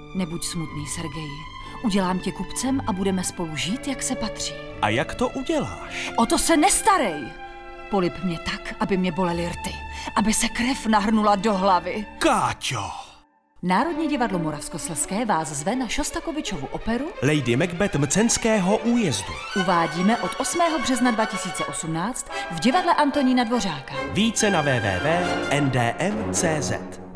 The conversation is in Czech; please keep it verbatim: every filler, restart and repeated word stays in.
Nebuď smutný, Sergeji. Udělám tě kupcem a budeme spolu žít, jak se patří. A jak to uděláš? O to se nestarej! Polib mě tak, aby mě bolely rty. Aby se krev nahrnula do hlavy. Káťo! Národní divadlo Moravskoslezské vás zve na Šostakovičovu operu Lady Macbeth Mcenského újezdu. Uvádíme od osmého března dva tisíce osmnáct v divadle Antonína Dvořáka. Více na w w w tečka n d m tečka c z.